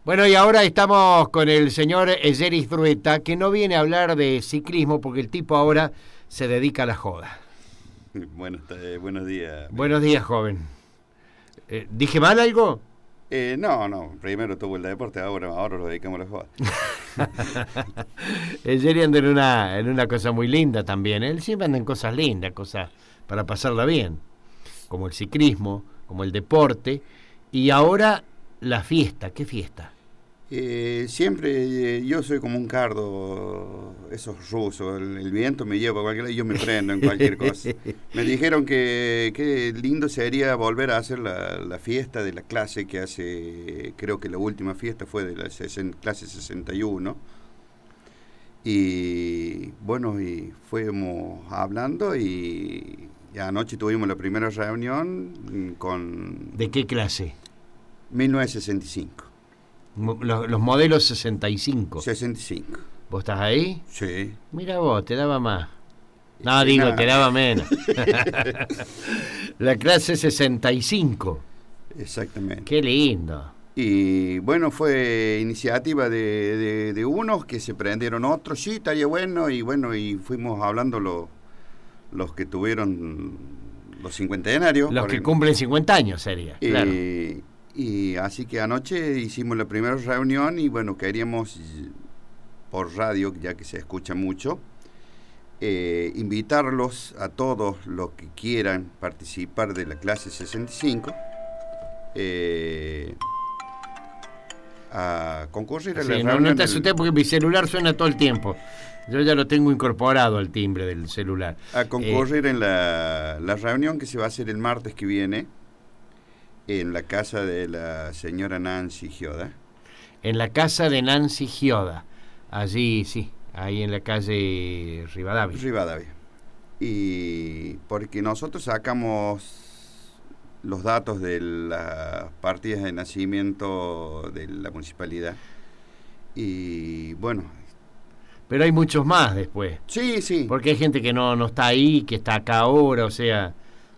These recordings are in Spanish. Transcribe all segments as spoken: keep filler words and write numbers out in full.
Bueno, y ahora estamos con el señor Ezeris Drueta, que no viene a hablar de ciclismo porque el tipo ahora se dedica a la joda. Buenos, eh, buenos días. Buenos días, joven. Eh, ¿Dije mal algo? Eh, no, no, primero tuvo el deporte, ahora, ahora lo dedicamos a la joda. Ezeris anda en una, en una cosa muy linda también. Él siempre anda en cosas lindas, cosas para pasarla bien, como el ciclismo, como el deporte, y ahora la fiesta. ¿Qué fiesta? Eh, siempre eh, yo soy como un cardo, esos rusos, el, el viento me lleva a cualquier lado y yo me prendo en cualquier cosa. Me dijeron que qué lindo sería volver a hacer la, la fiesta de la clase que hace, creo que la última fiesta fue de la sesen, clase sesenta y uno. Y bueno, y fuimos hablando y, y anoche tuvimos la primera reunión con... ¿De qué clase? mil novecientos sesenta y cinco. Los, los modelos sesenta y cinco. sesenta y cinco. ¿Vos estás ahí? Sí. Mira vos, te daba más. No, Sí, digo, nada. te daba menos. La clase sesenta y cinco. Exactamente. Qué lindo. Y bueno, fue iniciativa de, de, de unos que se prendieron otros, sí, estaría bueno, y bueno, y fuimos hablando lo, los que tuvieron los cincuentenarios. Los que cumplen cincuenta años sería, y, claro. Y así que anoche hicimos la primera reunión y bueno, queríamos por radio, ya que se escucha mucho, eh, invitarlos a todos los que quieran participar de la clase sesenta y cinco eh, a concurrir a Sí, la no, reunión. no te del- asustes porque mi celular suena todo el tiempo. Yo ya lo tengo incorporado al timbre del celular. a concurrir Eh, en la, la reunión que se va a hacer el martes que viene en la casa de la señora Nancy Gioda. En la casa de Nancy Gioda. Allí, sí, ahí en la calle Rivadavia. Rivadavia. Y porque nosotros sacamos los datos de las partidas de nacimiento de la municipalidad. Y bueno, Pero hay muchos más después. sí, sí. Porque hay gente que no, no está ahí, que está acá ahora, o sea...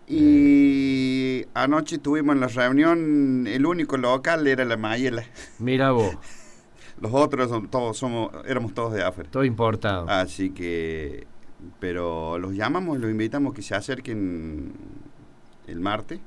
Y anoche tuvimos en la reunión, el único local era la Mayela. Mira vos, Los otros son todos somos éramos todos de afuera. todo importado. Así que, pero los llamamos, los invitamos que se acerquen el martes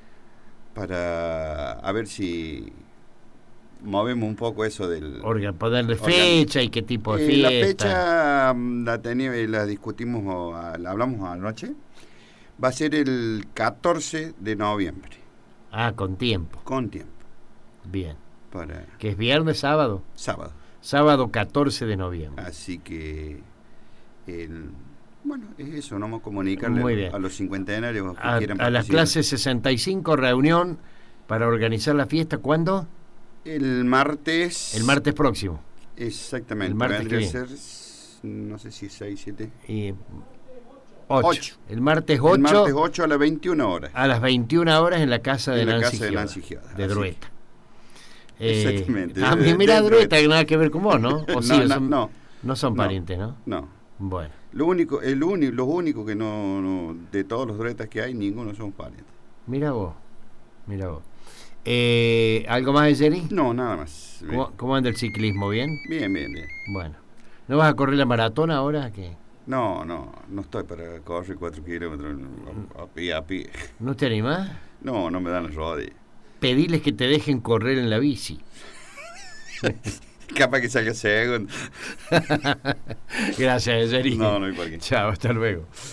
para a ver si movemos un poco eso del... Orga, ponerle Organ- fecha y qué tipo de Eh, fiesta. la fecha mm, la, tenía, la discutimos, o, ah, la hablamos anoche. Va a ser el catorce de noviembre, Ah, con tiempo. con tiempo, Bien. para Que es viernes, sábado. sábado. Sábado catorce de noviembre. Así que, el, bueno, es eso, no vamos a comunicarle Muy a, bien. a los cincuentenarios que A, quieran a la participar. clase sesenta y cinco, reunión para organizar la fiesta. ¿Cuándo? El martes. El martes próximo. Exactamente. el martes vendría que a ser, no sé si seis, siete. Y ocho. Ocho. El martes ocho. El martes ocho a las veintiuna horas. A las veintiuna horas en la casa de En la Nancy casa de Gioda, Nancy Gioda, de así Drueta. Exactamente, Ah, de- mira, de Drueta, Drueta. que nada que ver con vos, ¿no? O No, sí, no, son, no. no son No. parientes, ¿no? No. Bueno, Lo único, el único, los únicos que no, no, de todos los Druetas que hay, ninguno son parientes. mira vos, mira vos. Eh, ¿Algo más de Jerry? No, nada más. ¿Cómo, ¿Cómo anda el ciclismo? ¿Bien? Bien, bien, bien. Bueno. ¿No vas a correr la maratón ahora? ¿Qué? No, no, no estoy para correr cuatro kilómetros a, a pie, a pie. ¿No te animás? No, no me dan las rodillas. Pediles que te dejen correr en la bici. Capaz que salga segundo. Gracias, Jerry. No, no hay por qué. Chao, hasta luego.